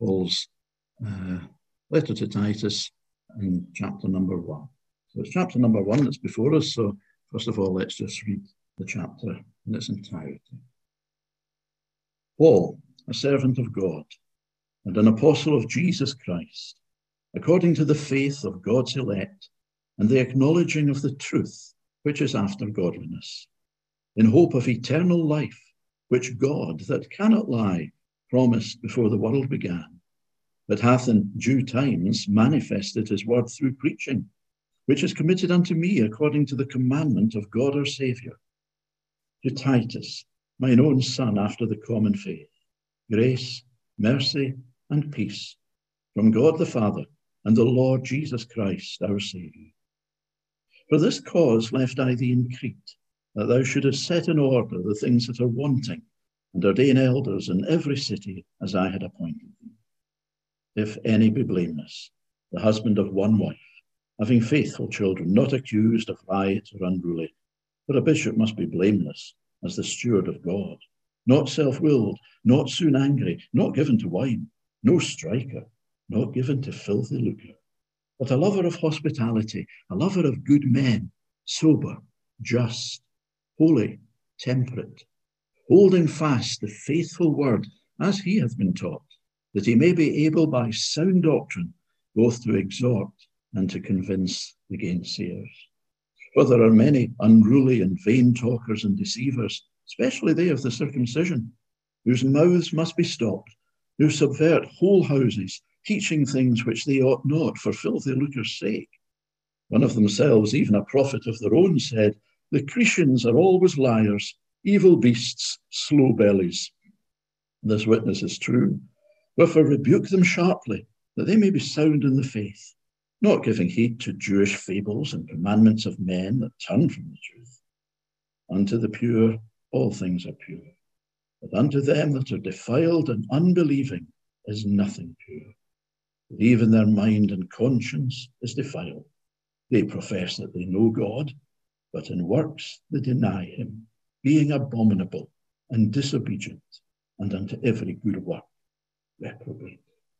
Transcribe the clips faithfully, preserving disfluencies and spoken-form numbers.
Paul's uh, letter to Titus in chapter number one. So it's chapter number one that's before us. So first of all, let's just read the chapter in its entirety. Paul, a servant of God and an apostle of Jesus Christ, according to the faith of God's elect and the acknowledging of the truth which is after godliness, in hope of eternal life, which God, that cannot lie, promised before the world began, but hath in due times manifested his word through preaching, which is committed unto me according to the commandment of God our Saviour. To Titus, mine own son after the common faith, grace, mercy, and peace from God the Father and the Lord Jesus Christ our Saviour. For this cause left I thee in Crete, that thou shouldest set in order the things that are wanting, and ordain elders in every city as I had appointed thee. If any be blameless, the husband of one wife, having faithful children, not accused of riot or unruly. For a bishop must be blameless as the steward of God, not self-willed, not soon angry, not given to wine, no striker, not given to filthy lucre, but a lover of hospitality, a lover of good men, sober, just, holy, temperate, holding fast the faithful word as he hath been taught, that he may be able by sound doctrine both to exhort and to convince the gainsayers. For there are many unruly and vain talkers and deceivers, especially they of the circumcision, whose mouths must be stopped, who subvert whole houses, teaching things which they ought not for filthy lucre's sake. One of themselves, even a prophet of their own, said, the Cretians are always liars, evil beasts, slow bellies. This witness is true. Wherefore rebuke them sharply, that they may be sound in the faith, not giving heed to Jewish fables and commandments of men that turn from the truth. Unto the pure all things are pure, but unto them that are defiled and unbelieving is nothing pure. But even their mind and conscience is defiled. They profess that they know God, but in works they deny him, being abominable and disobedient, and unto every good work reprobate.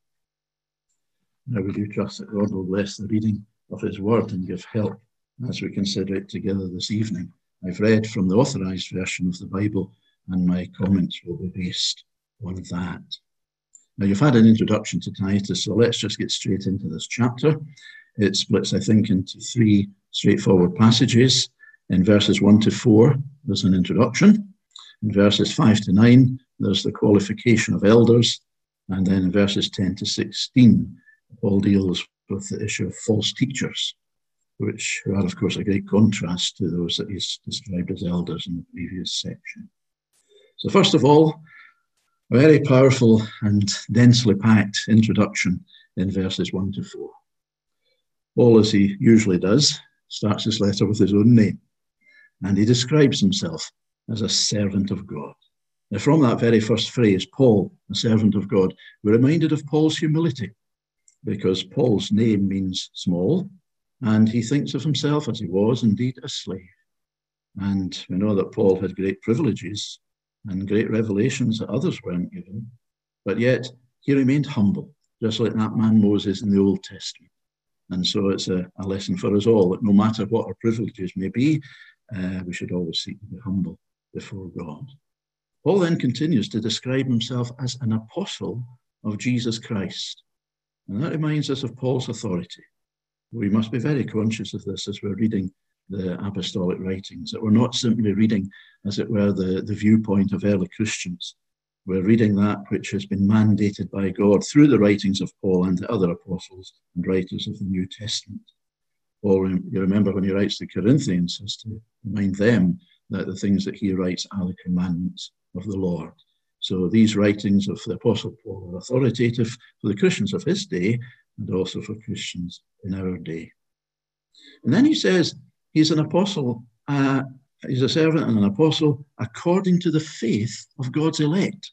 Now we do trust that God will bless the reading of his word and give help as we consider it together this evening. I've read from the authorized version of the Bible, and my comments will be based on that. Now, you've had an introduction to Titus, so let's just get straight into this chapter. It splits, I think, into three straightforward passages. In verses one to four, there's an introduction. In verses five to nine, there's the qualification of elders. And then in verses ten to sixteen, Paul deals with the issue of false teachers, which are, of course, a great contrast to those that he's described as elders in the previous section. So first of all, a very powerful and densely packed introduction in verses one to four. Paul, as he usually does, starts his letter with his own name, and he describes himself as a servant of God. Now, from that very first phrase, Paul, a servant of God, we're reminded of Paul's humility, because Paul's name means small, and he thinks of himself as he was indeed a slave. And we know that Paul had great privileges and great revelations that others weren't given, but yet he remained humble, just like that man Moses in the Old Testament. And so it's a, a lesson for us all that no matter what our privileges may be, uh, we should always seek to be humble before God. Paul then continues to describe himself as an apostle of Jesus Christ. And that reminds us of Paul's authority. We must be very conscious of this as we're reading the apostolic writings, that we're not simply reading, as it were, the, the viewpoint of early Christians. We're reading that which has been mandated by God through the writings of Paul and the other apostles and writers of the New Testament. Paul, you remember when he writes the Corinthians, is to remind them that the things that he writes are the commandments of the Lord. So these writings of the Apostle Paul are authoritative for the Christians of his day and also for Christians in our day. And then he says he's an apostle, uh, he's a servant and an apostle according to the faith of God's elect.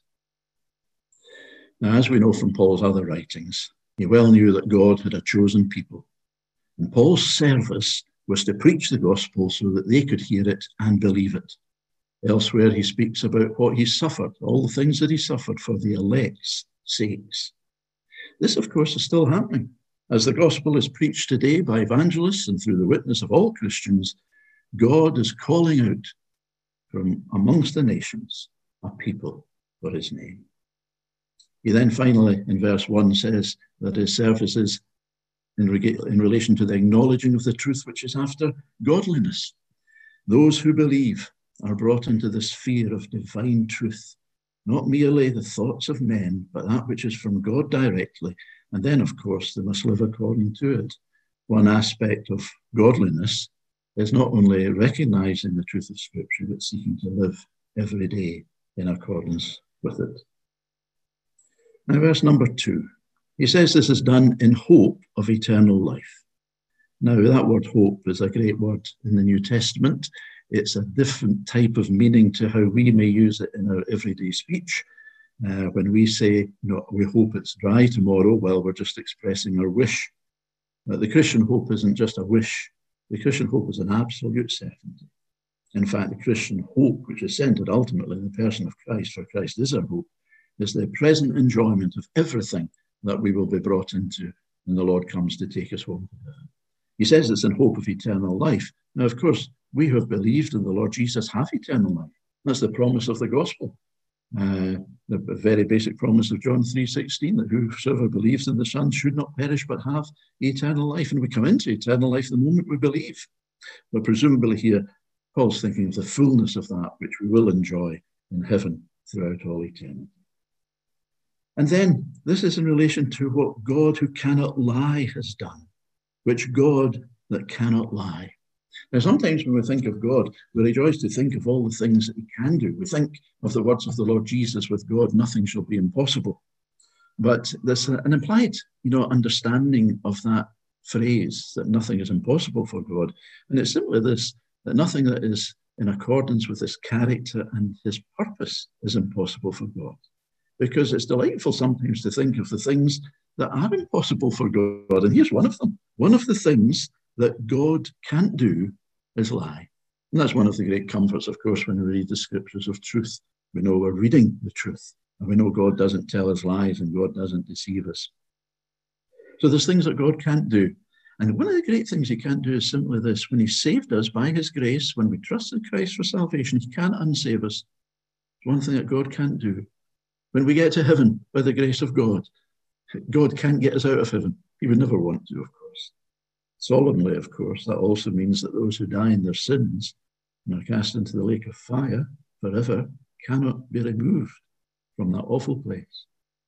Now, as we know from Paul's other writings, he well knew that God had a chosen people. And Paul's service was to preach the gospel so that they could hear it and believe it. Elsewhere, he speaks about what he suffered, all the things that he suffered for the elect's sakes. This, of course, is still happening. As the gospel is preached today by evangelists and through the witness of all Christians, God is calling out from amongst the nations a people for his name. He then finally, in verse one, says that his service is in, reg- in relation to the acknowledging of the truth which is after godliness. Those who believe are brought into the sphere of divine truth, not merely the thoughts of men, but that which is from God directly. And then, of course, they must live according to it. One aspect of godliness is not only recognizing the truth of Scripture, but seeking to live every day in accordance with it. Now, verse number two, he says this is done in hope of eternal life. Now, that word hope is a great word in the New Testament. It's a different type of meaning to how we may use it in our everyday speech. Uh, when we say, no, we hope it's dry tomorrow, well, we're just expressing our wish. But the Christian hope isn't just a wish. The Christian hope is an absolute certainty. In fact, the Christian hope, which is centered ultimately in the person of Christ, for Christ is our hope, is the present enjoyment of everything that we will be brought into when the Lord comes to take us home to heaven. He says it's in hope of eternal life. Now, of course, we who have believed in the Lord Jesus have eternal life. That's the promise of the gospel. Uh, the very basic promise of John three sixteen, that whosoever believes in the Son should not perish but have eternal life. And we come into eternal life the moment we believe. But presumably here, Paul's thinking of the fullness of that which we will enjoy in heaven throughout all eternity. And then this is in relation to what God who cannot lie has done, which God that cannot lie. Now, sometimes when we think of God, we rejoice to think of all the things that he can do. We think of the words of the Lord Jesus, with God, nothing shall be impossible. But there's an implied, you know, understanding of that phrase, that nothing is impossible for God. And it's simply this, that nothing that is in accordance with his character and his purpose is impossible for God. Because it's delightful sometimes to think of the things that are impossible for God. And here's one of them. One of the things that God can't do is lie. And that's one of the great comforts, of course, when we read the scriptures of truth. We know we're reading the truth, and we know God doesn't tell us lies and God doesn't deceive us. So there's things that God can't do. And one of the great things he can't do is simply this. When he saved us by his grace, when we trust in Christ for salvation, he can't unsave us. It's one thing that God can't do. When we get to heaven by the grace of God, God can't get us out of heaven. He would never want to, of course. Solemnly, of course, that also means that those who die in their sins and are cast into the lake of fire forever cannot be removed from that awful place.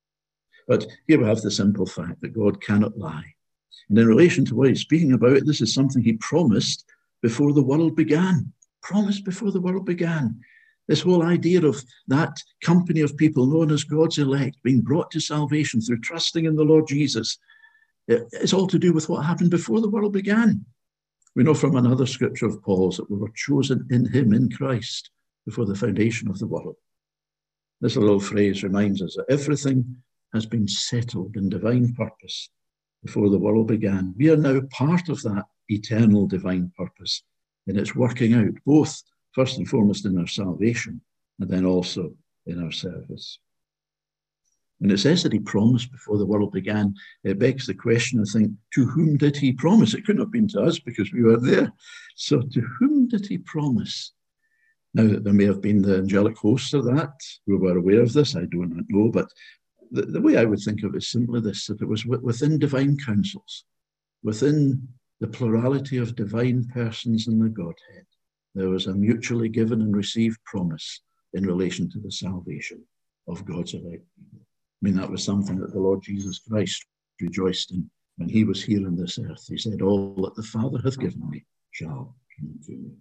But here we have the simple fact that God cannot lie. And in relation to what he's speaking about, this is something he promised before the world began. Promised before the world began. This whole idea of that company of people known as God's elect being brought to salvation through trusting in the Lord Jesus, it's all to do with what happened before the world began. We know from another scripture of Paul's that we were chosen in him, in Christ, before the foundation of the world. This little phrase reminds us that everything has been settled in divine purpose before the world began. We are now part of that eternal divine purpose, and it's working out both first and foremost in our salvation, and then also in our service. When it says that he promised before the world began, it begs the question, I think, to whom did he promise? It couldn't have been to us because we were there. So to whom did he promise? Now, that there may have been the angelic hosts of that, who were aware of this, I do not know, but the, the way I would think of it is simply this, that it was within divine councils, within the plurality of divine persons in the Godhead, there was a mutually given and received promise in relation to the salvation of God's elect people. I mean, that was something that the Lord Jesus Christ rejoiced in when he was here on this earth. He said, all that the Father hath given me shall come to me.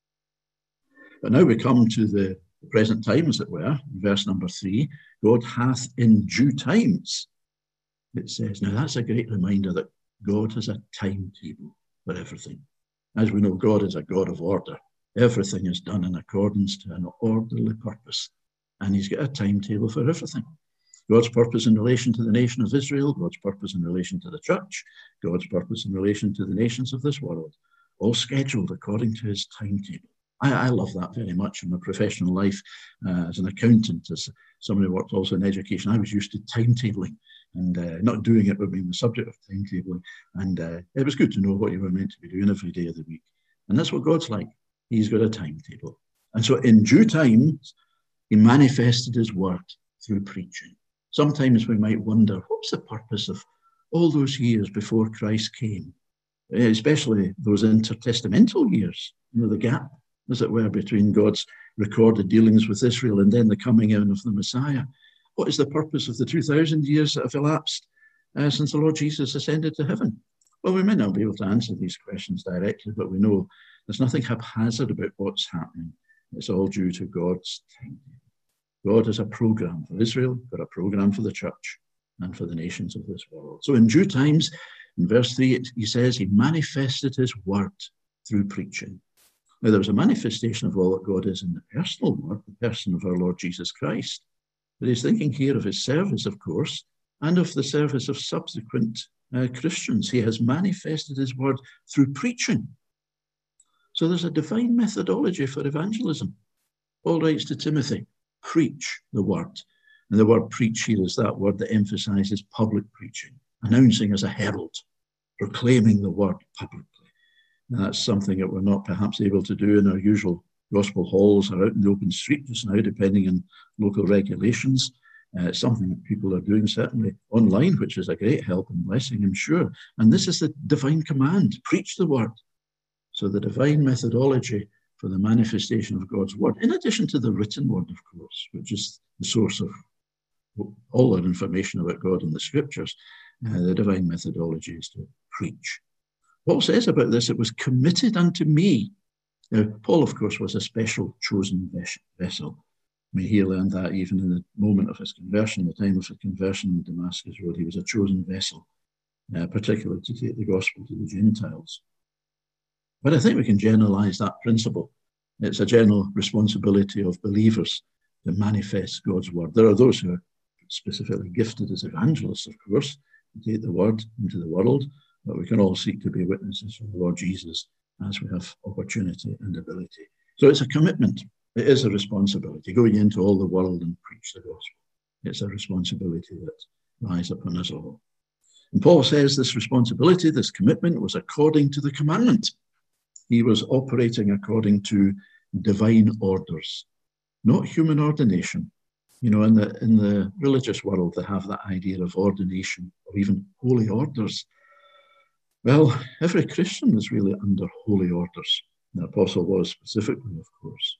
But now we come to the present time, as it were, in verse number three, God hath in due times, it says. Now that's a great reminder that God has a timetable for everything. As we know, God is a God of order. Everything is done in accordance to an orderly purpose, and he's got a timetable for everything. God's purpose in relation to the nation of Israel, God's purpose in relation to the church, God's purpose in relation to the nations of this world, all scheduled according to his timetable. I, I love that very much in my professional life uh, as an accountant, as somebody who worked also in education. I was used to timetabling. And uh, not doing it would be the subject of timetabling. And uh, it was good to know what you were meant to be doing every day of the week. And that's what God's like. He's got a timetable. And so in due time, he manifested his word through preaching. Sometimes we might wonder, what's the purpose of all those years before Christ came? Especially those intertestamental years, you know, the gap, as it were, between God's recorded dealings with Israel and then the coming in of the Messiah. What is the purpose of the two thousand years that have elapsed uh, since the Lord Jesus ascended to heaven? Well, we may not be able to answer these questions directly, but we know there's nothing haphazard about what's happening. It's all due to God's time. God has a program for Israel, got a program for the church and for the nations of this world. So in due times, in verse three, he says he manifested his word through preaching. Now, there was a manifestation of all that God is in the personal word, the person of our Lord Jesus Christ. But he's thinking here of his service, of course, and of the service of subsequent uh, Christians. He has manifested his word through preaching. So there's a divine methodology for evangelism. Paul writes to Timothy, preach the word. And the word preach here is that word that emphasizes public preaching, announcing as a herald, proclaiming the word publicly. And that's something that we're not perhaps able to do in our usual gospel halls or out in the open street just now, depending on local regulations. Uh, it's something that people are doing certainly online, which is a great help and blessing, I'm sure. And this is the divine command, preach the word. So the divine methodology for the manifestation of God's word, in addition to the written word, of course, which is the source of all our information about God in the scriptures, uh, the divine methodology is to preach. Paul says about this, it was committed unto me. Now, Paul, of course, was a special chosen vessel. I mean, he learned that even in the moment of his conversion, the time of his conversion on the Damascus Road, he was a chosen vessel, uh, particularly to take the gospel to the Gentiles. But I think we can generalize that principle. It's a general responsibility of believers to manifest God's word. There are those who are specifically gifted as evangelists, of course, to take the word into the world, but we can all seek to be witnesses for the Lord Jesus as we have opportunity and ability. So it's a commitment. It is a responsibility, going into all the world and preach the gospel. It's a responsibility that lies upon us all. And Paul says this responsibility, this commitment, was according to the commandment. He was operating according to divine orders, not human ordination. You know, in the, in the religious world, they have that idea of ordination or even holy orders. Well, every Christian is really under holy orders. The apostle was specifically, of course.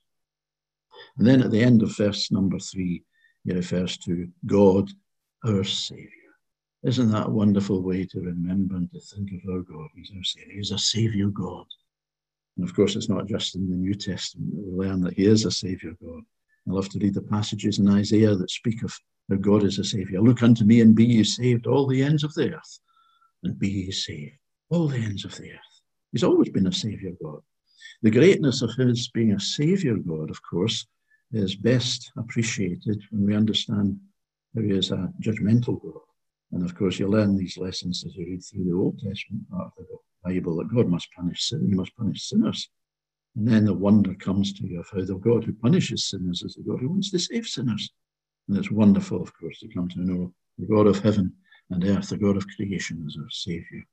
And then at the end of verse number three, he refers to God, our Saviour. Isn't that a wonderful way to remember and to think of our God? He's our Saviour. He's a Saviour God. And of course, it's not just in the New Testament that we learn that he is a Saviour God. I love to read the passages in Isaiah that speak of how God is a Saviour. Look unto me and be ye saved, all the ends of the earth, and be ye saved, all the ends of the earth. He's always been a Saviour God. The greatness of his being a Saviour God, of course, is best appreciated when we understand how he is a judgmental God. And of course, you learn these lessons as you read through the Old Testament part of the Bible, that God must punish sin, he must punish sinners. And then the wonder comes to you of how the God who punishes sinners is the God who wants to save sinners. And it's wonderful, of course, to come to know the God of heaven and earth, the God of creation, as our Saviour.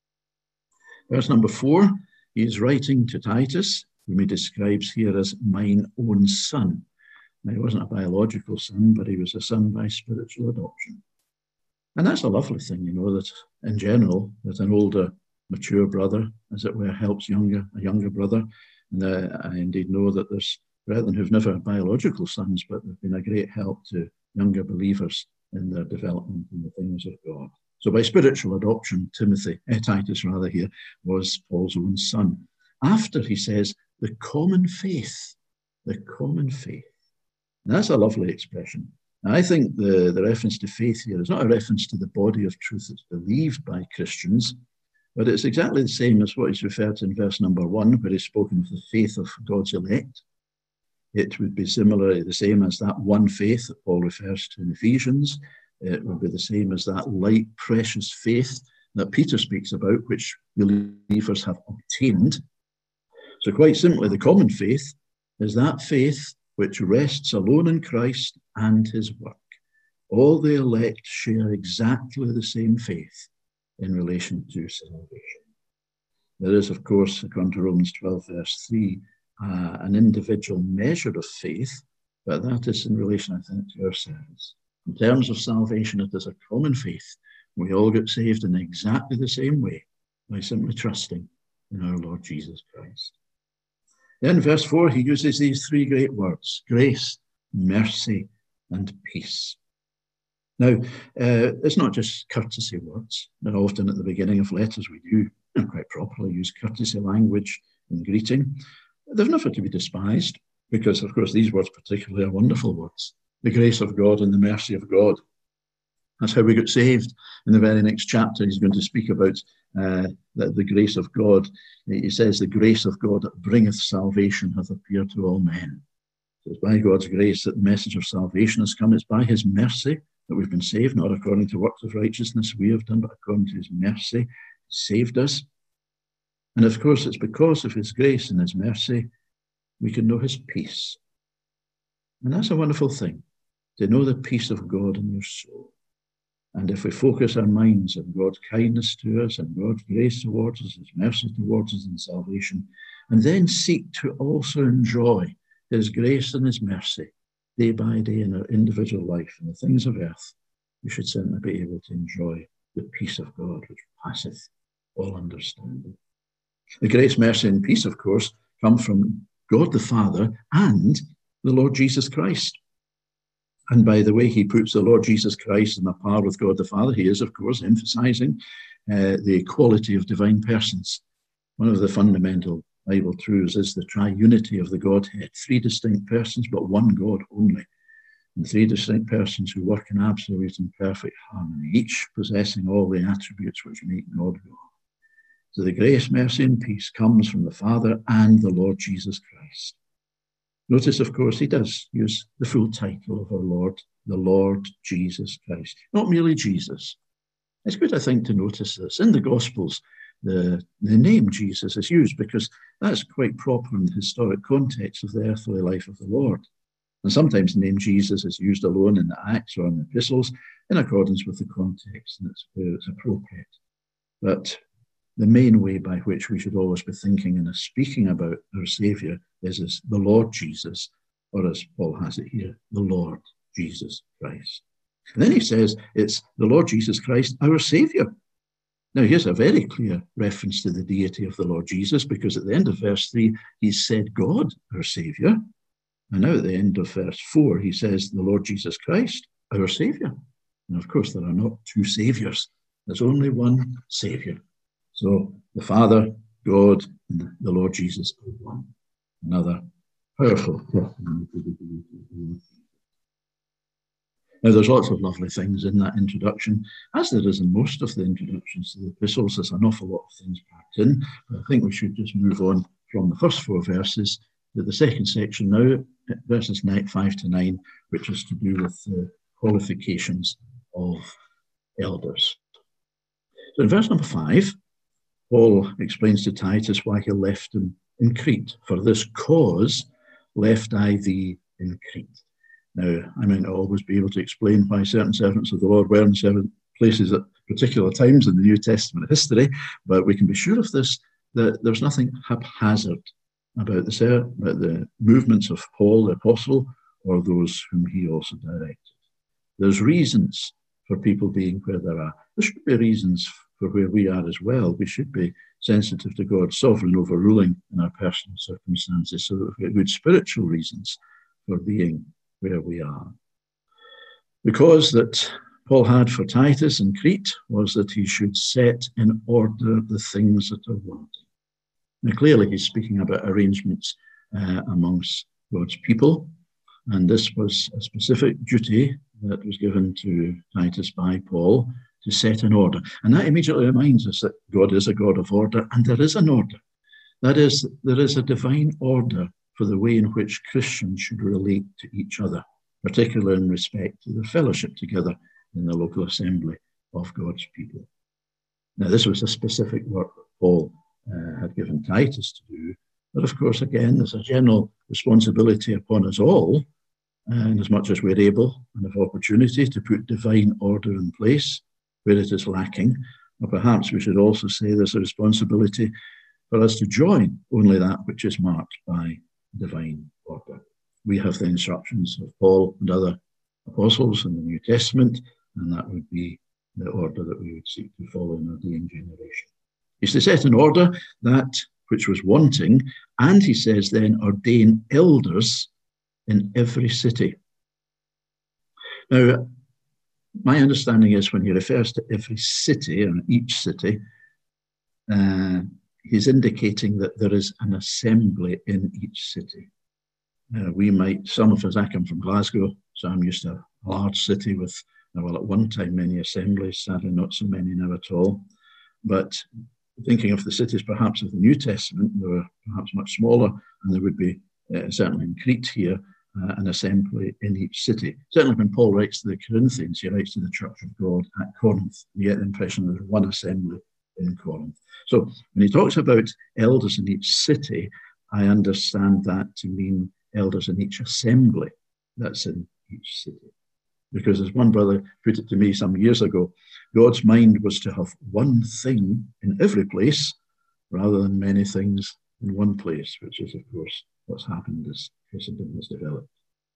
Verse number four, he is writing to Titus, whom he describes here as mine own son. Now, he wasn't a biological son, but he was a son by spiritual adoption. And that's a lovely thing, you know, that in general, that an older, mature brother, as it were, helps younger, a younger brother. And uh, I indeed know that there's brethren who've never had biological sons, but they've been a great help to younger believers in their development in the things of God. So by spiritual adoption, Timothy, eh, Titus rather here, was Paul's own son. After, he says, the common faith, the common faith. And that's a lovely expression. Now, I think the, the reference to faith here is not a reference to the body of truth that's believed by Christians, but it's exactly the same as what is referred to in verse number one, where he's spoken of the faith of God's elect. It would be similarly the same as that one faith that Paul refers to in Ephesians. It would be the same as that light, precious faith that Peter speaks about, which believers have obtained. So quite simply, the common faith is that faith which rests alone in Christ and his work. all the elect share exactly the same faith in relation to salvation. There is, of course, according to Romans twelve, verse three, uh, an individual measure of faith, but that is in relation, I think, to ourselves. In terms of salvation, it is a common faith. We all get saved in exactly the same way by simply trusting in our Lord Jesus Christ. Then, verse four, he uses these three great words: grace, mercy, and peace. Now, uh, it's not just courtesy words. Now, often at the beginning of letters, we do, and quite properly, use courtesy language in greeting. They're never to be despised, because, of course, these words particularly are wonderful words. The grace of God and the mercy of God. That's how we got saved. In the very next chapter, he's going to speak about uh, the, the grace of God. He says, the grace of God that bringeth salvation hath appeared to all men. So it's by God's grace that the message of salvation has come. It's by his mercy that we've been saved, not according to works of righteousness we have done, but according to his mercy, he saved us. And of course, it's because of his grace and his mercy we can know his peace. And that's a wonderful thing, to know the peace of God in your soul. And if we focus our minds on God's kindness to us and God's grace towards us, his mercy towards us in salvation, and then seek to also enjoy his grace and his mercy day by day in our individual life and the things of earth, we should certainly be able to enjoy the peace of God, which passeth all understanding. The grace, mercy, and peace, of course, come from God the Father and the Lord Jesus Christ. And by the way he puts the Lord Jesus Christ in a par with God the Father, he is, of course, emphasizing uh, the equality of divine persons. One of the fundamental Bible truths is the triunity of the Godhead. Three distinct persons, but one God only. And three distinct persons who work in absolute and perfect harmony, each possessing all the attributes which make God God. So the grace, mercy, and peace comes from the Father and the Lord Jesus Christ. Notice, of course, he does use the full title of our Lord, the Lord Jesus Christ, not merely Jesus. It's good, I think, to notice this. In the Gospels, the, the name Jesus is used because that's quite proper in the historic context of the earthly life of the Lord. And sometimes the name Jesus is used alone in the Acts or in the Epistles in accordance with the context and it's where it's appropriate. But the main way by which we should always be thinking and speaking about our Saviour is as the Lord Jesus, or as Paul has it here, the Lord Jesus Christ. And then he says it's the Lord Jesus Christ, our Saviour. Now, here's a very clear reference to the deity of the Lord Jesus, because at the end of verse three, he said God, our Saviour. And now at the end of verse four, he says the Lord Jesus Christ, our Saviour. And of course, there are not two Saviours. There's only one Saviour. So the Father, God, and the Lord Jesus are one. Another powerful testimony to the deity of the Lord. Now, there's lots of lovely things in that introduction, as there is in most of the introductions to the epistles. There's an awful lot of things packed in, but I think we should just move on from the first four verses to the second section now, verses five to nine, which is to do with the qualifications of elders. So in verse number five, Paul explains to Titus why he left him in Crete. For this cause left I thee in Crete. Now, I might not always be able to explain why certain servants of the Lord were in certain places at particular times in the New Testament history, but we can be sure of this, that there's nothing haphazard about the, about the movements of Paul the Apostle or those whom he also directed. There's reasons for people being where they are. There should be reasons for where we are as well. We should be sensitive to God's sovereign overruling in our personal circumstances, so that we have good spiritual reasons for being where we are. The cause that Paul had for Titus in Crete was that he should set in order the things that are wanting. Now, clearly, he's speaking about arrangements uh, amongst God's people, and this was a specific duty that was given to Titus by Paul to set in order. And that immediately reminds us that God is a God of order, and there is an order. That is, there is a divine order for the way in which Christians should relate to each other, particularly in respect to the fellowship together in the local assembly of God's people. Now, this was a specific work that Paul uh, had given Titus to do, but of course, again, there's a general responsibility upon us all uh, inasmuch as we're able and have opportunity to put divine order in place where it is lacking. Or perhaps we should also say there's a responsibility for us to join only that which is marked by divine order. We have the instructions of Paul and other apostles in the New Testament, and that would be the order that we would seek to follow in our day and generation. He's to set in order that which was wanting, and he says then, ordain elders in every city. Now, my understanding is when he refers to every city, and each city, uh, he's indicating that there is an assembly in each city. Uh, we might, some of us, I come from Glasgow, so I'm used to a large city with, well, at one time many assemblies, sadly not so many now at all. But thinking of the cities perhaps of the New Testament, they were perhaps much smaller, and there would be, uh, certainly in Crete here, uh, an assembly in each city. Certainly when Paul writes to the Corinthians, he writes to the Church of God at Corinth. You get the impression there's one assembly in Corinth. So when he talks about elders in each city, I understand that to mean elders in each assembly that's in each city. Because as one brother put it to me some years ago, God's mind was to have one thing in every place rather than many things in one place, which is, of course, what's happened as Christendom has developed.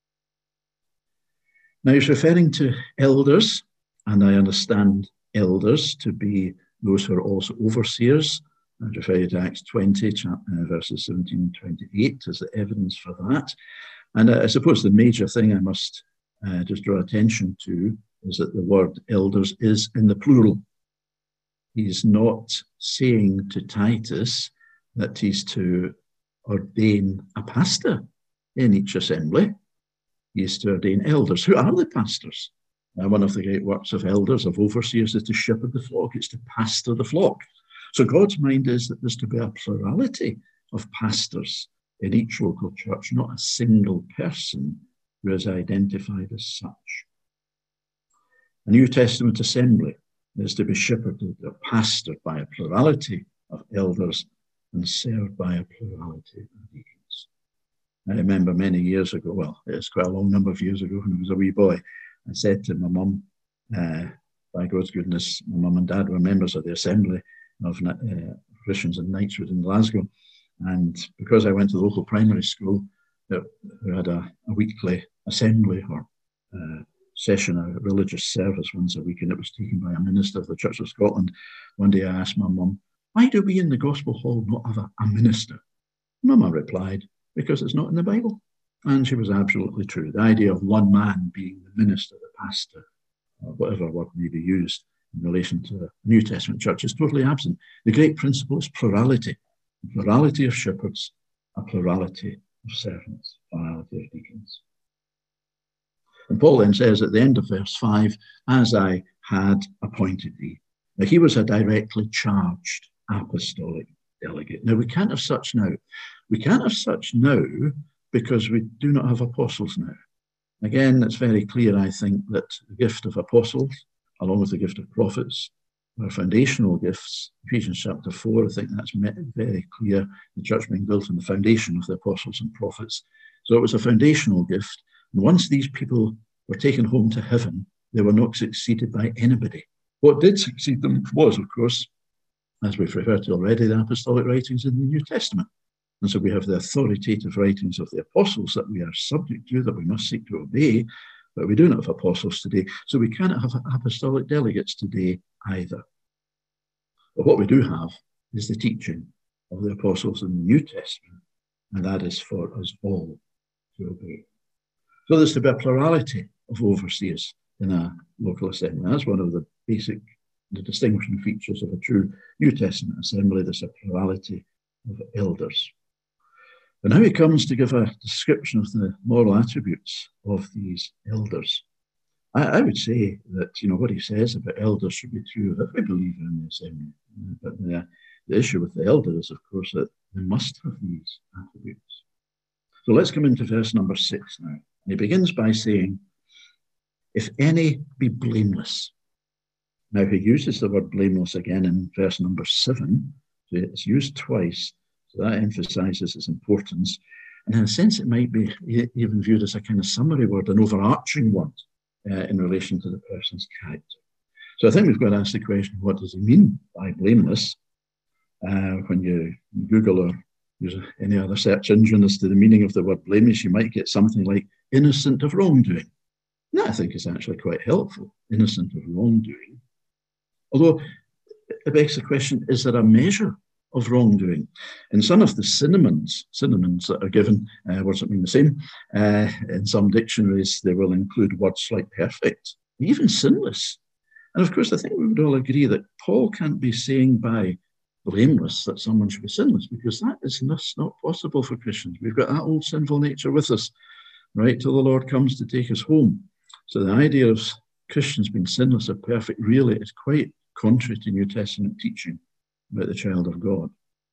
Now, he's referring to elders, and I understand elders to be those who are also overseers. I'd refer you to Acts twenty, verses seventeen and twenty-eight as the evidence for that. And I suppose the major thing I must uh, just draw attention to is that the word elders is in the plural. He's not saying to Titus that he's to ordain a pastor in each assembly. He's to ordain elders. Who are the pastors? Uh, one of the great works of elders, of overseers, is to shepherd the flock. It's to pastor the flock. So God's mind is that there's to be a plurality of pastors in each local church, not a single person who is identified as such. A New Testament assembly is to be shepherded or pastored by a plurality of elders and served by a plurality of deacons. I remember many years ago, well, it's quite a long number of years ago when I was a wee boy, I said to my mum, uh, by God's goodness, my mum and dad were members of the assembly of uh, Christians in Knightswood in Glasgow. And because I went to the local primary school, who had a, a weekly assembly or uh, session, a religious service once a week, and it was taken by a minister of the Church of Scotland. One day I asked my mum, why do we in the Gospel Hall not have a, a minister? Mama replied, because it's not in the Bible. And she was absolutely true. The idea of one man being the minister, the pastor, or whatever word may be used in relation to the New Testament church is totally absent. The great principle is plurality. A plurality of shepherds, a plurality of servants, a plurality of deacons. And Paul then says at the end of verse five, as I had appointed thee. Now he was a directly charged apostolic delegate. Now we can't have such now. We can't have such now because we do not have apostles now. Again, it's very clear, I think, that the gift of apostles, along with the gift of prophets, are foundational gifts. Ephesians chapter four, I think that's very clear, the church being built on the foundation of the apostles and prophets. So it was a foundational gift. And once these people were taken home to heaven, they were not succeeded by anybody. What did succeed them was, of course, as we've referred to already, the apostolic writings in the New Testament. And so we have the authoritative writings of the apostles that we are subject to, that we must seek to obey, but we do not have apostles today. So we cannot have apostolic delegates today either. But what we do have is the teaching of the apostles in the New Testament, and that is for us all to obey. So there's to be a plurality of overseers in a local assembly. That's one of the basic, the distinguishing features of a true New Testament assembly. There's a plurality of elders. And now he comes to give a description of the moral attributes of these elders. I, I would say that, you know, what he says about elders should be true of every believer in the assembly. But the, the issue with the elders is, of course, that they must have these attributes. So let's come into verse number six now. And he begins by saying, if any be blameless. Now he uses the word blameless again in verse number seven. So it's used twice. So that emphasizes its importance. And in a sense, it might be even viewed as a kind of summary word, an overarching one uh, in relation to the person's character. So I think we've got to ask the question, what does he mean by blameless? Uh, when you Google or use any other search engine as to the meaning of the word blameless, you might get something like innocent of wrongdoing. And that I think is actually quite helpful, innocent of wrongdoing. Although it begs the question, is there a measure of wrongdoing? In some of the synonyms, synonyms that are given, uh, words that mean the same, uh, in some dictionaries they will include words like perfect, even sinless. And of course, I think we would all agree that Paul can't be saying by blameless that someone should be sinless, because that is not possible for Christians. We've got that old sinful nature with us, right, till the Lord comes to take us home. So the idea of Christians being sinless or perfect really is quite contrary to New Testament teaching about the child of God.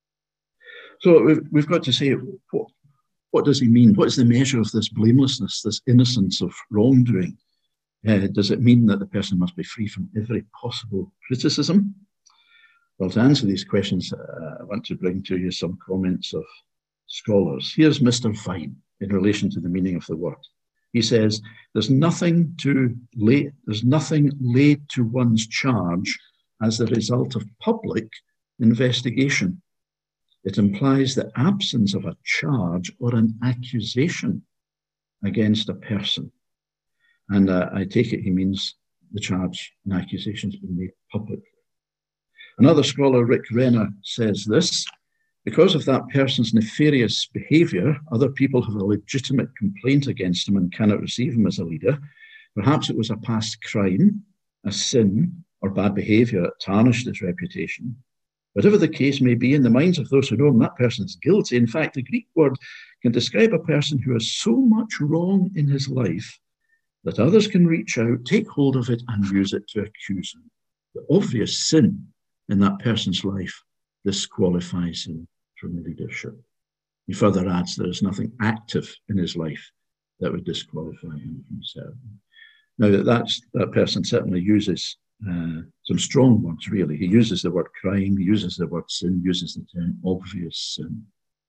So we've, we've got to say, what, what does he mean? What is the measure of this blamelessness, this innocence of wrongdoing? Uh, does it mean that the person must be free from every possible criticism? Well, to answer these questions, uh, I want to bring to you some comments of scholars. Here's Mister Vine in relation to the meaning of the word. He says, there's nothing to lay, there's nothing laid to one's charge as the result of public investigation. It implies the absence of a charge or an accusation against a person. And uh, I take it he means the charge and accusations being made publicly. Another scholar, Rick Renner, says this: because of that person's nefarious behaviour, other people have a legitimate complaint against him and cannot receive him as a leader. Perhaps it was a past crime, a sin, or bad behaviour that tarnished his reputation. Whatever the case may be, in the minds of those who know him, that person is guilty. In fact, the Greek word can describe a person who has so much wrong in his life that others can reach out, take hold of it, and use it to accuse him. The obvious sin in that person's life disqualifies him from leadership. He further adds there is nothing active in his life that would disqualify him from serving. Now, that that's, that person certainly uses uh, some strong words, really. He uses the word crime, he uses the word sin, uses the term obvious sin.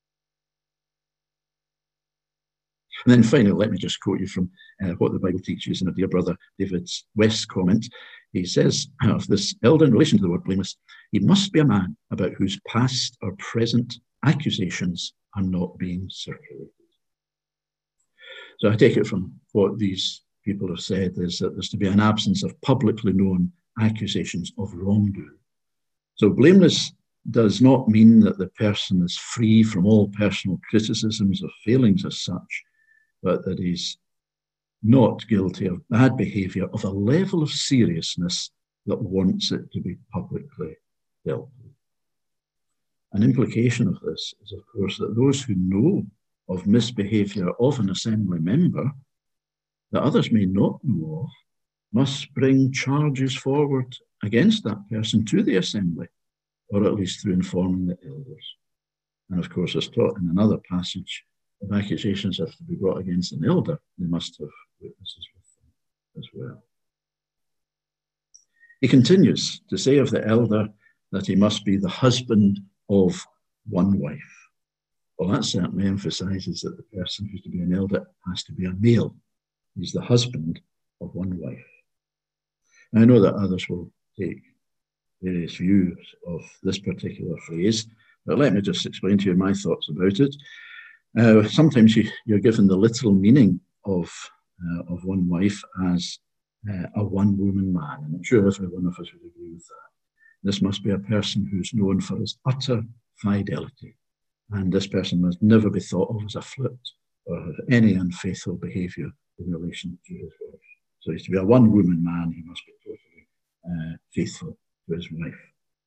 And then finally, let me just quote you from uh, what the Bible teaches in a dear brother David West's comment. He says of this elder in relation to the word blameless, he must be a man about whose past or present accusations are not being circulated. So I take it from what these people have said is that there's to be an absence of publicly known accusations of wrongdoing. So blameless does not mean that the person is free from all personal criticisms or failings as such, but that he's not guilty of bad behaviour of a level of seriousness that wants it to be publicly dealt with. An implication of this is, of course, that those who know of misbehaviour of an assembly member that others may not know of must bring charges forward against that person to the assembly, or at least through informing the elders. And of course, as taught in another passage, if accusations have to be brought against an elder, they must have witnesses with them as well. He continues to say of the elder that he must be the husband of one wife. Well, that certainly emphasizes that the person who's to be an elder has to be a male. He's the husband of one wife. And I know that others will take various views of this particular phrase, but let me just explain to you my thoughts about it. Uh, sometimes you, you're given the literal meaning of, uh, of one wife as uh, a one-woman man, and I'm sure every one of us would agree with that. This must be a person who's known for his utter fidelity, and this person must never be thought of as a flirt or have any unfaithful behaviour in relation to his wife. So he's to be a one-woman man, he must be totally uh, faithful to his wife.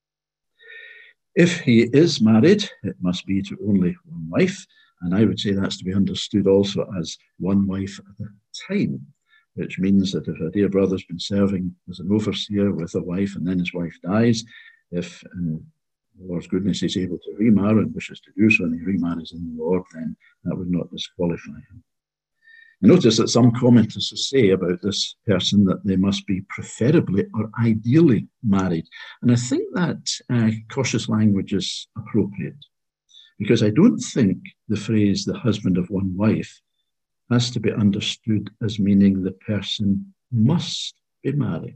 If he is married, it must be to only one wife, and I would say that's to be understood also as one wife at a time, which means that if a dear brother's been serving as an overseer with a wife and then his wife dies, if in the Lord's goodness he's able to remarry and wishes to do so and he remarries in the Lord, then that would not disqualify him. I notice that some commenters say about this person that they must be preferably or ideally married. And I think that uh, cautious language is appropriate, because I don't think the phrase the husband of one wife has to be understood as meaning the person must be married.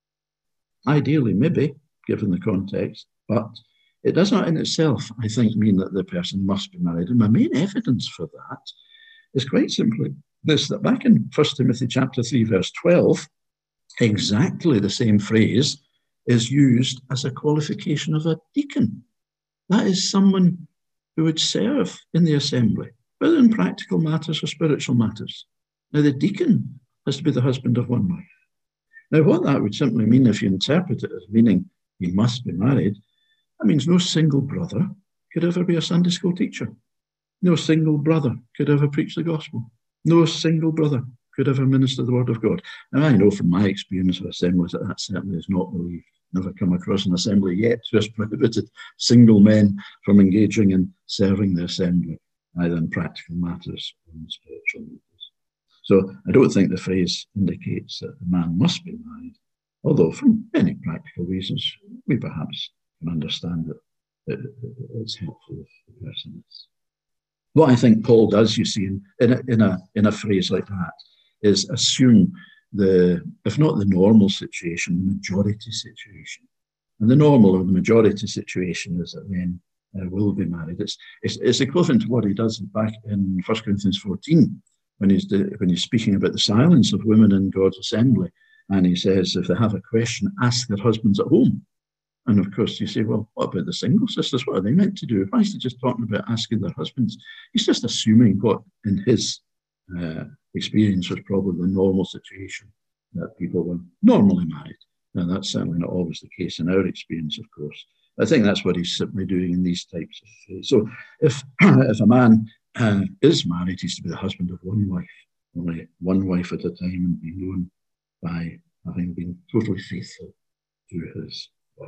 Ideally, maybe, given the context, but it does not in itself, I think, mean that the person must be married. And my main evidence for that is quite simply this, that back in First Timothy chapter three, verse twelve, exactly the same phrase is used as a qualification of a deacon. That is someone who would serve in the assembly, whether in practical matters or spiritual matters. Now, the deacon has to be the husband of one wife. Now, what that would simply mean, if you interpret it as meaning he must be married, that means no single brother could ever be a Sunday school teacher. No single brother could ever preach the gospel. No single brother could ever minister the word of God. And I know from my experience of assemblies that that certainly is not believed. Never come across an assembly yet who has prohibited single men from engaging in serving the assembly, either in practical matters or in spiritual matters. So I don't think the phrase indicates that the man must be married, although from many practical reasons, we perhaps can understand that it's helpful if the person is. What I think Paul does, you see, in, in, a, in, a, in a phrase like that, is assume the, if not the normal situation, the majority situation. And the normal or the majority situation is that men uh, will be married. It's, it's, it's equivalent to what he does back in First Corinthians fourteen, when he's, the, when he's speaking about the silence of women in God's assembly. And he says, if they have a question, ask their husbands at home. And of course, you say, well, what about the single sisters? What are they meant to do? Why is he just talking about asking their husbands? He's just assuming what, in his uh, experience, was probably the normal situation, that people were normally married. And that's certainly not always the case in our experience, of course. I think that's what he's simply doing in these types of things. So if, if a man uh, is married, he's to be the husband of one wife, only one wife at a time, and be known by having been totally faithful to his wife.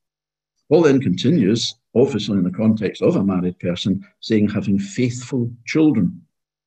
Paul then continues, obviously in the context of a married person, saying having faithful children.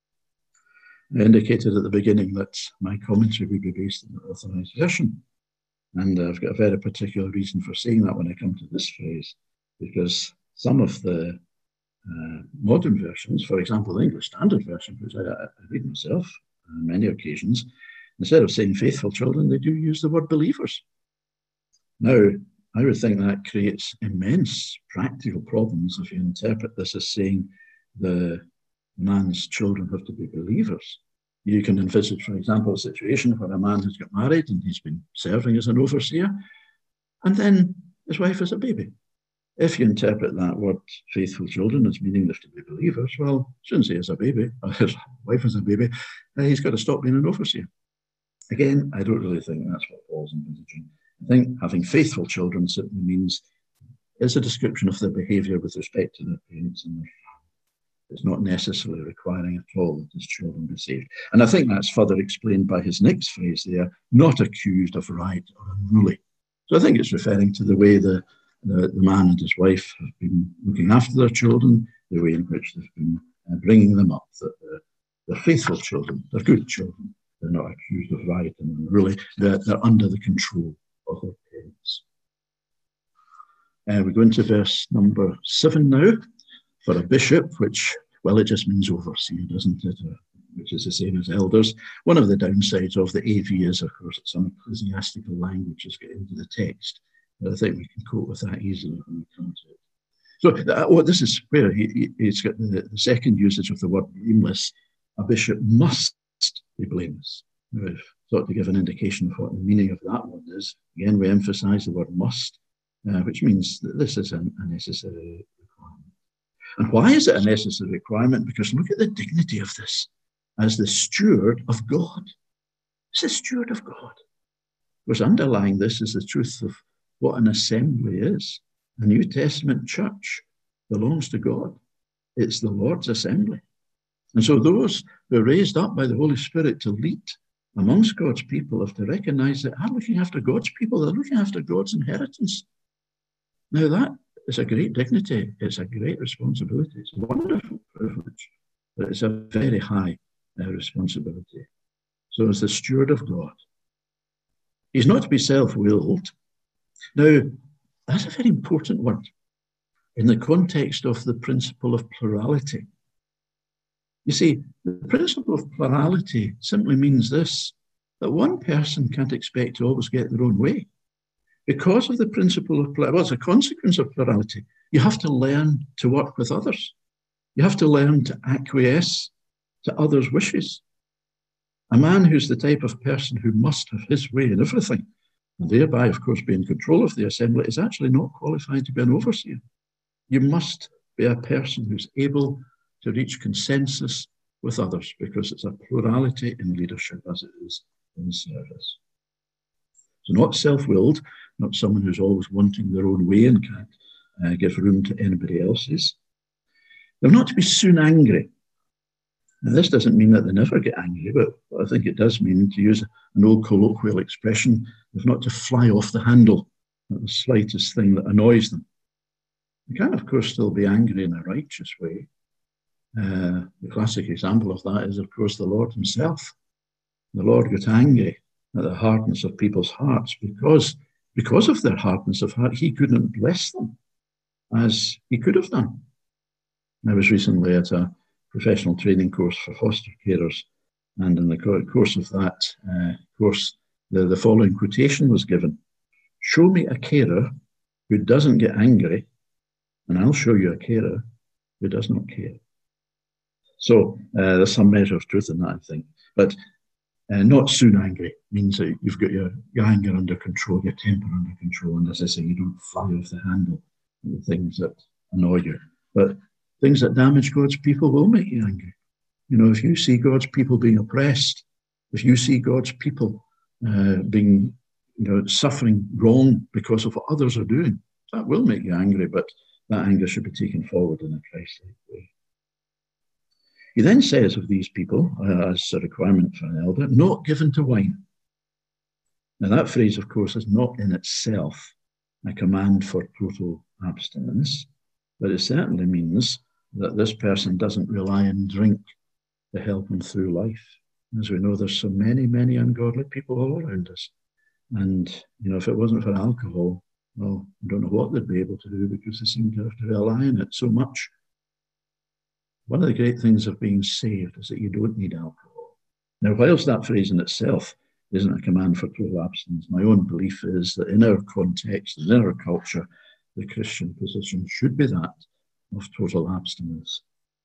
I indicated at the beginning that my commentary would be based on the Authorized Version. And I've got a very particular reason for saying that when I come to this phrase, because some of the uh, modern versions, for example, the English Standard Version, which I, I read myself on many occasions, instead of saying faithful children, they do use the word believers. Now, I would think that creates immense practical problems if you interpret this as saying the man's children have to be believers. You can envisage, for example, a situation where a man has got married and he's been serving as an overseer, and then his wife has a baby. If you interpret that word faithful children as meaning they have to be believers, well, as soon as he has a baby, or his wife has a baby, he's got to stop being an overseer. Again, I don't really think that's what Paul's envisaging. I think having faithful children simply means it's a description of their behaviour with respect to their parents and their family. It's not necessarily requiring at all that his children be saved. And I think that's further explained by his next phrase there, not accused of right or unruly. So I think it's referring to the way the, the, the man and his wife have been looking after their children, the way in which they've been uh, bringing them up, that they're, they're faithful children, they're good children, they're not accused of right and unruly, they're, they're under the control of their parents. Uh, we go into verse number seven now. For a bishop, which, well, it just means overseer, doesn't it? Uh, which is the same as elders. One of the downsides of the A V is, of course, that some ecclesiastical languages get into the text. But I think we can cope with that easily when we come to it. So, uh, well, this is where he, he, he's got the, the second usage of the word blameless. A bishop must be blameless. We've thought to give an indication of what the meaning of that word is. Again, we emphasize the word must, uh, which means that this is an, a necessary requirement. And why is it a necessary requirement? Because look at the dignity of this. As the steward of God. It's the steward of God. Because underlying this is the truth of what an assembly is. A New Testament church belongs to God. It's the Lord's assembly. And so those who are raised up by the Holy Spirit to lead amongst God's people have to recognize that they're looking after God's people. They're looking after God's inheritance. Now that is a great dignity. It's a great responsibility. It's a wonderful privilege, but it's a very high uh, responsibility. So as the steward of God, he's not to be self-willed. Now, that's a very important word. in the context of the principle of plurality. You see, the principle of plurality simply means this, that one person can't expect to always get their own way. Because of the principle of plurality, well, it's a consequence of plurality. You have to learn to work with others. You have to learn to acquiesce to others' wishes. A man who's the type of person who must have his way in everything, and thereby, of course, be in control of the assembly, is actually not qualified to be an overseer. You must be a person who's able to reach consensus with others, because it's a plurality in leadership as it is in service. So not self-willed, not someone who's always wanting their own way and can't uh, give room to anybody else's. They're not to be soon angry. Now, this doesn't mean that they never get angry, but I think it does mean, to use an old colloquial expression, they've not to fly off the handle at the slightest thing that annoys them. You can, of course, still be angry in a righteous way. Uh, the classic example of that is, of course, the Lord himself. The Lord got angry at the hardness of people's hearts because, because of their hardness of heart, he couldn't bless them as he could have done. I was recently at a professional training course for foster carers, and in the course of that uh, course, the, the following quotation was given: "Show me a carer who doesn't get angry, and I'll show you a carer who does not care." So uh, there's some measure of truth in that, I think. But uh, not soon angry means that you've got your, your anger under control, your temper under control, and as I say, you don't fly off the handle at the things that annoy you. But things that damage God's people will make you angry. You know, if you see God's people being oppressed, if you see God's people uh, being, you know, suffering wrong because of what others are doing, that will make you angry, but that anger should be taken forward in a Christ-like way. He then says of these people, uh, as a requirement for an elder, not given to wine. Now that phrase, of course, is not in itself a command for total abstinence, but it certainly means that this person doesn't rely on drink to help him through life. As we know, there's so many, many ungodly people all around us. And, you know, if it wasn't for alcohol, well, I don't know what they'd be able to do, because they seem to have to rely on it so much. One of the great things of being saved is that you don't need alcohol. Now, whilst that phrase in itself isn't a command for total abstinence, my own belief is that in our context and in our culture, the Christian position should be that of total abstinence.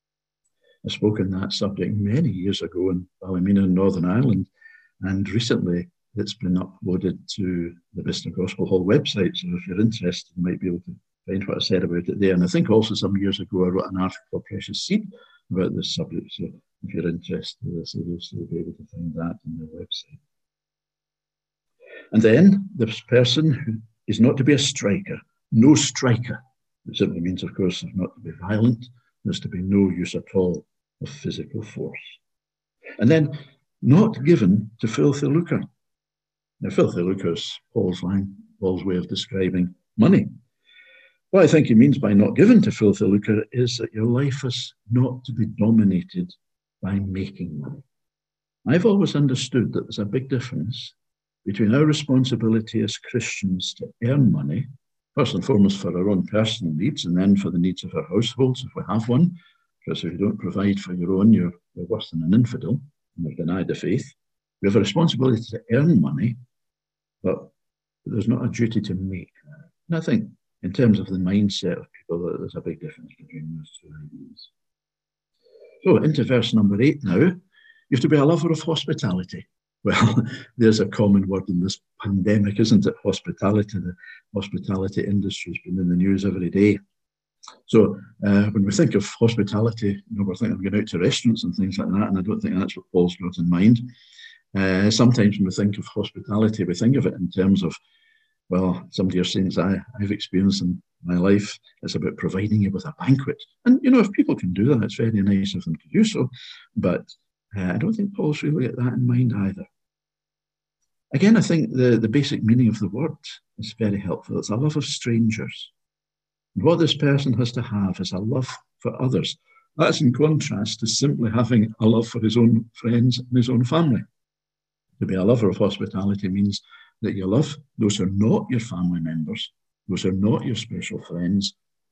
I spoke on that subject many years ago in Ballymena in Northern Ireland, and recently it's been uploaded to the Bicester Gospel Hall website, so if you're interested, you might be able to find what I said about it there. And I think also some years ago I wrote an article called Precious Seed about this subject, so if you're interested, you'll still be able to find that on the website. And then this person who is not to be a striker, no striker. It simply means, of course, not to be violent. There's to be no use at all of physical force. And then not given to filthy lucre. Now, filthy lucre is Paul's line, Paul's way of describing money. What I think he means by not given to filthy lucre is that your life is not to be dominated by making money. I've always understood that there's a big difference between our responsibility as Christians to earn money, first and foremost for our own personal needs, and then for the needs of our households, if we have one. Because if you don't provide for your own, you're, you're worse than an infidel, and you've denied the faith. We have a responsibility to earn money, but there's not a duty to make. And I think, in terms of the mindset of people, there's a big difference between those two ideas. So, into verse number eight now. You have to be a lover of hospitality. Well, there's a common word in this pandemic, isn't it? Hospitality. The hospitality industry has been in the news every day. So uh, when we think of hospitality, you know, we're thinking of going out to restaurants and things like that, and I don't think that's what Paul's got in mind. Uh, sometimes when we think of hospitality, we think of it in terms of, well, some of your things I, I've experienced in my life, it's about providing you with a banquet. And, you know, if people can do that, it's very nice of them to do so. But uh, I don't think Paul's really got that in mind either. Again, I think the, the basic meaning of the word is very helpful. It's a love of strangers. And what this person has to have is a love for others. That's in contrast to simply having a love for his own friends and his own family. To be a lover of hospitality means that you love those who are not your family members, those who are not your special friends,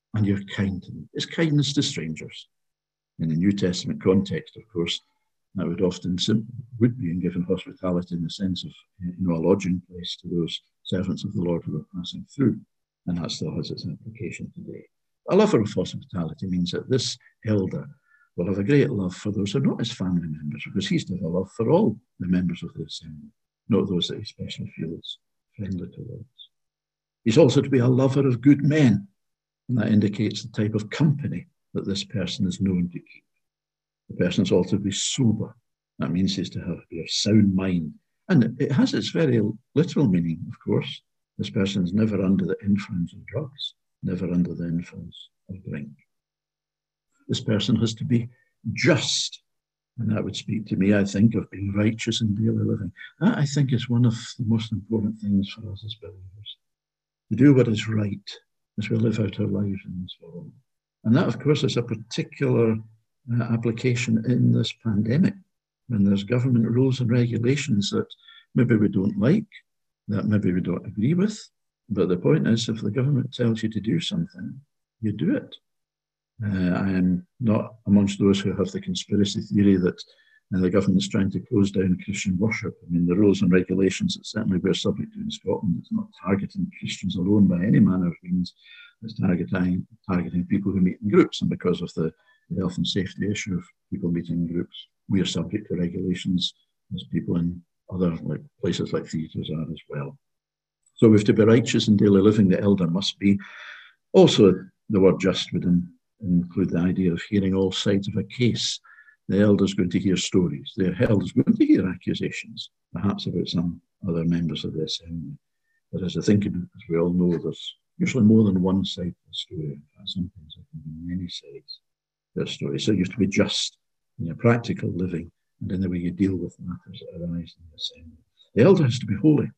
and you're kind to them. It's kindness to strangers. In the New Testament context, of course, that would often would be in giving hospitality in the sense of, you know, a lodging place to those servants of the Lord who are passing through. And that still has its application today. A lover of hospitality means that this elder will have a great love for those who are not his family members, because he's to have a love for all the members of the assembly, not those that he especially feels friendly towards. He's also to be a lover of good men, and that indicates the type of company that this person is known to keep. The person is also to be sober. That means he's to have be of sound mind. And it has its very literal meaning, of course. This person is never under the influence of drugs, never under the influence of drink. This person has to be just. And that would speak to me, I think, of being righteous in daily living. That, I think, is one of the most important things for us as believers. To do what is right as we live out our lives in this world. And that, of course, is a particular uh, application in this pandemic, when there's government rules and regulations that maybe we don't like, that maybe we don't agree with. But the point is, if the government tells you to do something, you do it. Uh, I am not amongst those who have the conspiracy theory that uh, the government's trying to close down Christian worship. I mean, the rules and regulations that certainly we're subject to in Scotland, it's not targeting Christians alone by any manner of means. It's targeting, targeting people who meet in groups. And because of the, the health and safety issue of people meeting in groups, we are subject to regulations as people in other like places like theatres are as well. So we have to be righteous in daily living. The elder must be. Also, the word just would in, include the idea of hearing all sides of a case. The elder is going to hear stories. The elder is going to hear accusations, perhaps about some other members of the assembly. But as I think, as we all know, there's usually more than one side to the story. In fact, sometimes there can be many sides to a story. So you have to be just in your practical living and in the way you deal with matters that arise in the assembly. The elder has to be holy.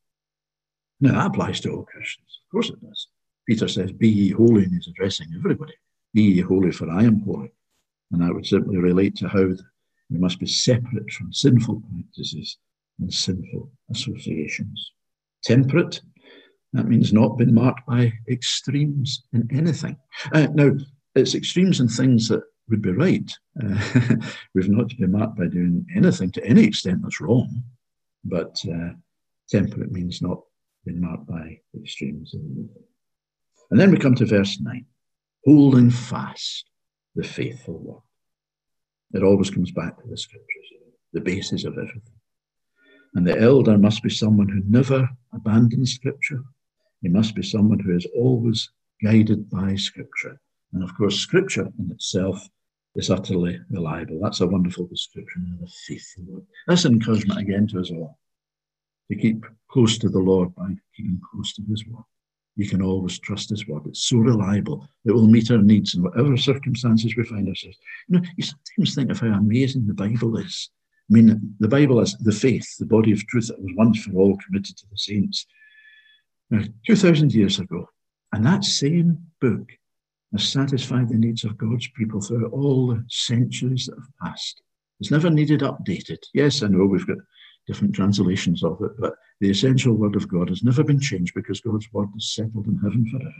Now, that applies to all Christians. Of course it does. Peter says, be ye holy, and he's addressing everybody. Be ye holy, for I am holy. And that would simply relate to how we must be separate from sinful practices and sinful associations. Temperate, that means not being marked by extremes in anything. Uh, now, it's extremes in things that would be right. Uh, we've not to be marked by doing anything to any extent that's wrong, but uh, temperate means not being marked by extremes in anything. And then we come to verse nine, holding fast the faithful word. It always comes back to the scriptures, the basis of everything. And the elder must be someone who never abandons scripture. He must be someone who is always guided by scripture. And of course, scripture in itself is utterly reliable. That's a wonderful description of the faithful word. That's an encouragement again to us all, to keep close to the Lord by keeping close to his word. You can always trust his word. It's so reliable. It will meet our needs in whatever circumstances we find ourselves. You know, you sometimes think of how amazing the Bible is. I mean, the Bible is the faith, the body of truth that was once for all committed to the saints. Now, two thousand years ago, and that same book has satisfied the needs of God's people throughout all the centuries that have passed. It's never needed updated. Yes, I know we've got different translations of it, but the essential word of God has never been changed because God's word is settled in heaven forever.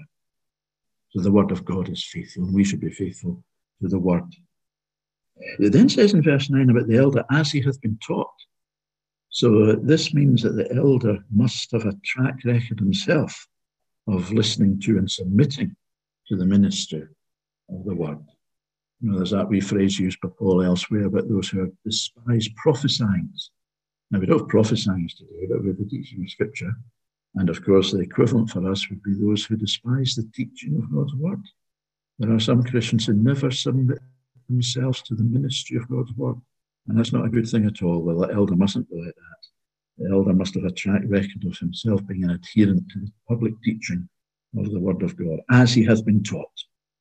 So the word of God is faithful, and we should be faithful to the word. It then says in verse nine about the elder, as he hath been taught. So uh, this means that the elder must have a track record himself of listening to and submitting to the ministry of the word. You know, there's that wee phrase used by Paul elsewhere about those who are despised prophesying. Now, we don't have prophesying today, but we have the teaching of Scripture. And of course, the equivalent for us would be those who despise the teaching of God's word. There are some Christians who never submit themselves to the ministry of God's word. And that's not a good thing at all. Well, the elder mustn't be like that. The elder must have a track record of himself being an adherent to the public teaching of the word of God, as he has been taught.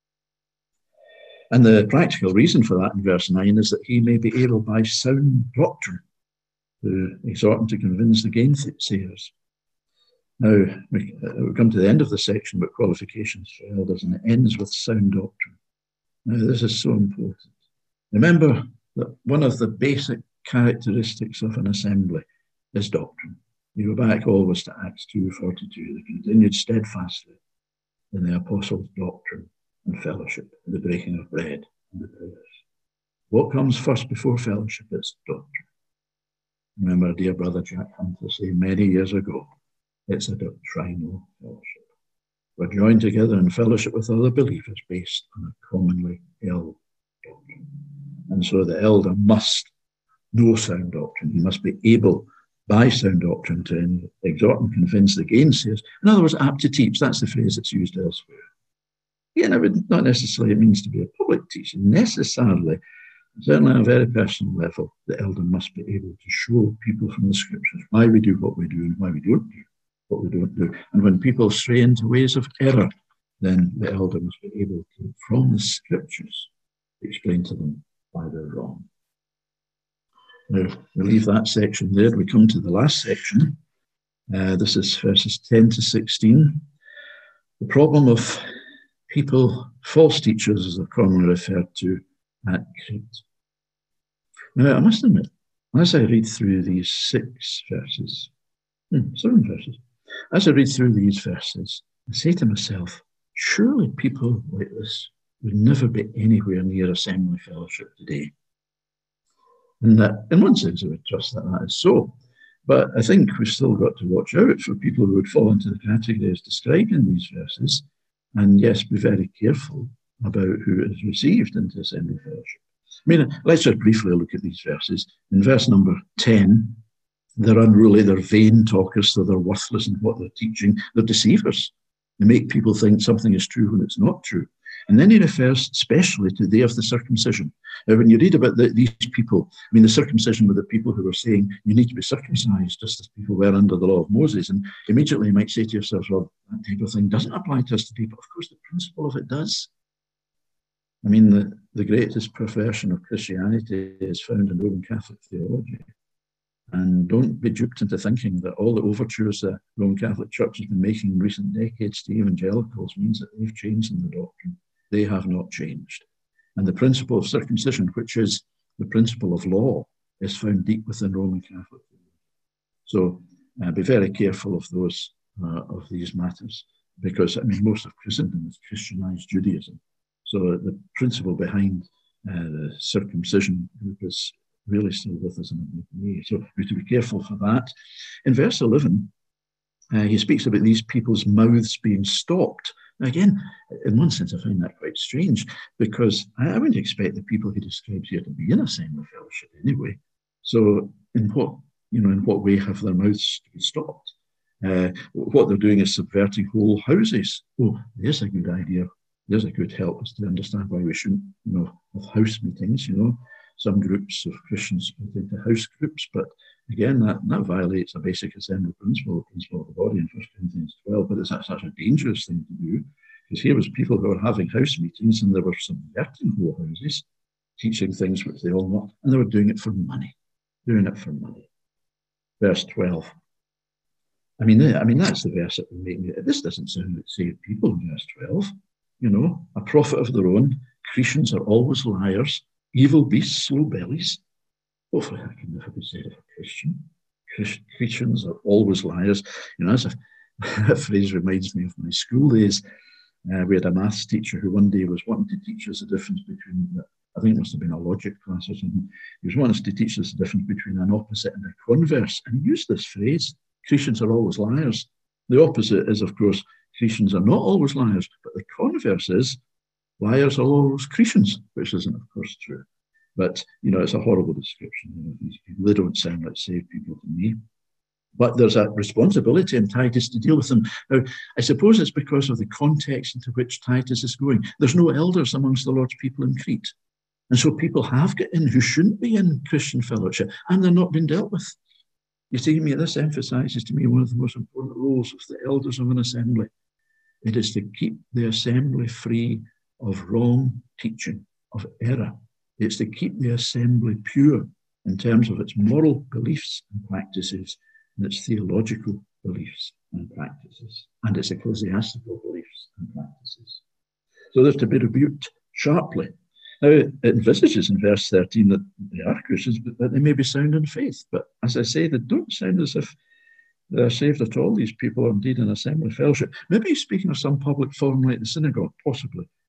And the practical reason for that in verse nine is that he may be able by sound doctrine to exhort and to convince the gainsayers. Now, we, uh, we come to the end of the section about qualifications for elders, and it ends with sound doctrine. Now, this is so important. Remember that one of the basic characteristics of an assembly is doctrine. You go back always to Acts two forty-two, they continued steadfastly in the apostles' doctrine and fellowship, the breaking of bread and the prayers. What comes first before fellowship? It's doctrine. Remember dear brother Jack Hunter saying many years ago, it's a doctrinal fellowship. We're joined together in fellowship with other believers based on a commonly held doctrine. And so the elder must know sound doctrine. He must be able, by sound doctrine, to exhort and convince the gainsayers. In other words, apt to teach. That's the phrase that's used elsewhere. Again, it would not necessarily means to be a public teacher, necessarily. Certainly on a very personal level, the elder must be able to show people from the scriptures why we do what we do and why we don't do what we don't do. And when people stray into ways of error, then the elder must be able to, from the scriptures, explain to them why they're wrong. Now, we leave that section there. We come to the last section. Uh, this is verses ten to sixteen. The problem of people, false teachers, as they're commonly referred to at Crete. Now, I must admit, as I read through these six verses, hmm, seven verses, as I read through these verses, I say to myself, surely people like this would never be anywhere near assembly fellowship today. And that, in one sense, I would trust that that is so. But I think we've still got to watch out for people who would fall into the categories described in these verses. And yes, be very careful about who is received into assembly fellowship. I mean, let's just briefly look at these verses. In verse number ten, they're unruly, they're vain talkers, so they're worthless in what they're teaching. They're deceivers. They make people think something is true when it's not true. And then he refers especially to the day of the circumcision. Now, when you read about the, these people, I mean, the circumcision were the people who were saying you need to be circumcised just as people were under the law of Moses. And immediately you might say to yourself, well, that type of thing doesn't apply to us today. But of course, the principle of it does. I mean, the, the greatest perversion of Christianity is found in Roman Catholic theology. And don't be duped into thinking that all the overtures that Roman Catholic Church has been making in recent decades to evangelicals means that they've changed in the doctrine. They have not changed. And the principle of circumcision, which is the principle of law, is found deep within Roman Catholic theology. So uh, be very careful of those uh, of these matters, because I mean most of Christendom is Christianized Judaism. So the principle behind uh, the circumcision group is really still with us in a way. So we have to be careful for that. In verse eleven, uh, he speaks about these people's mouths being stopped. Now again, in one sense, I find that quite strange, because I, I wouldn't expect the people he describes here to be in assembly fellowship anyway. So in what, you know, in what way have their mouths to be stopped? Uh, what they're doing is subverting whole houses. Oh, there's a good idea. There's a good help us to understand why we shouldn't, you know, have house meetings, you know. Some groups of Christians split into house groups, but again, that, that violates a basic assembly principle, the principle of the body in First Corinthians twelve, but it's such a dangerous thing to do, because here was people who were having house meetings and they were subverting whole houses, teaching things which they all know, and they were doing it for money, doing it for money. Verse twelve. I mean, I mean that's the verse that would make me, this doesn't sound like saved people in verse twelve. You know, a prophet of their own, Cretans are always liars, evil beasts, slow bellies. Hopefully that can never be said of a Christian. Cretans are always liars. You know, that's a, that phrase reminds me of my school days. Uh, we had a maths teacher who one day was wanting to teach us the difference between, I think it must have been a logic class or something. He was wanting us to teach us the difference between an opposite and a converse. And he used this phrase, Cretans are always liars. The opposite is, of course, Cretans are not always liars, but the converse is liars are always Cretans, which isn't, of course, true. But, you know, it's a horrible description. You know, these people, they don't sound like saved people to me. But there's a responsibility in Titus to deal with them. Now, I suppose it's because of the context into which Titus is going. There's no elders amongst the Lord's people in Crete. And so people have got in who shouldn't be in Christian fellowship, and they're not being dealt with. You see, me, this emphasizes to me one of the most important roles of the elders of an assembly. It is to keep the assembly free of wrong teaching, of error. It's to keep the assembly pure in terms of its moral beliefs and practices, and its theological beliefs and practices, and its ecclesiastical beliefs and practices. So they're to be rebuked sharply. Now, it envisages in verse thirteen that they are Christians, but that they may be sound in faith. But as I say, they don't sound as if they're saved at all. These people are indeed in assembly fellowship. Maybe he's speaking of some public forum like the synagogue, possibly.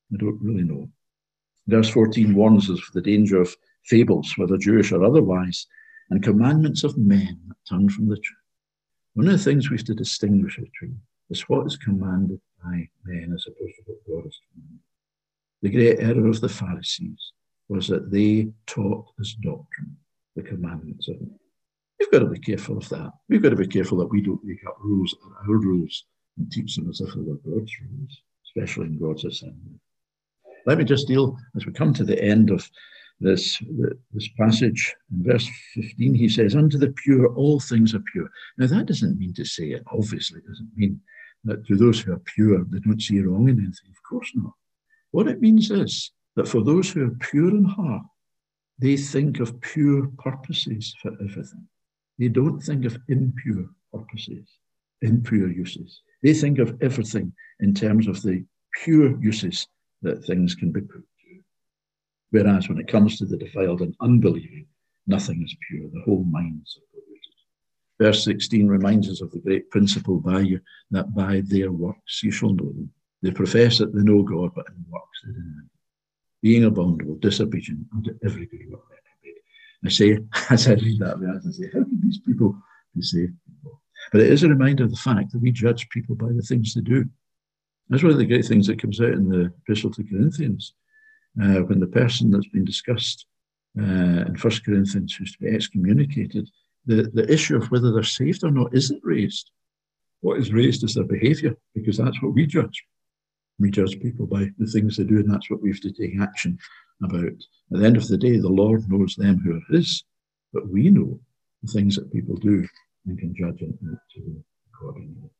I don't really know. Verse fourteen warns us of the danger of fables, whether Jewish or otherwise, and commandments of men that turn from the truth. One of the things we have to distinguish between is what is commanded by men as opposed to what God has commanded. The great error of the Pharisees was that they taught as doctrine the commandments of men. We've got to be careful of that. We've got to be careful that we don't make up rules that are our rules and teach them as if they were God's rules, especially in God's assembly. Let me just deal, as we come to the end of this, this passage, in verse fifteen, he says, unto the pure, all things are pure. Now, that doesn't mean to say, it obviously doesn't mean that to those who are pure, they don't see wrong in anything. Of course not. What it means is that for those who are pure in heart, they think of pure purposes for everything. They don't think of impure purposes, impure uses. They think of everything in terms of the pure uses that things can be put to. Whereas when it comes to the defiled and unbelieving, nothing is pure. The whole minds are polluted. Verse sixteen reminds us of the great principle by you, that by their works you shall know them. They profess that they know God, but in works they deny. Being abominable, disobedient unto every good work reprobate. I say, as I read that verse, I say, how can these people be saved people? But it is a reminder of the fact that we judge people by the things they do. That's one of the great things that comes out in the Epistle to Corinthians, uh, when the person that's been discussed uh, in First Corinthians who's to be excommunicated, the, the issue of whether they're saved or not isn't raised. What is raised is their behaviour, because that's what we judge. We judge people by the things they do, and that's what we have to take action about. At the end of the day, the Lord knows them who are his, but we know the things that people do and can judge them accordingly.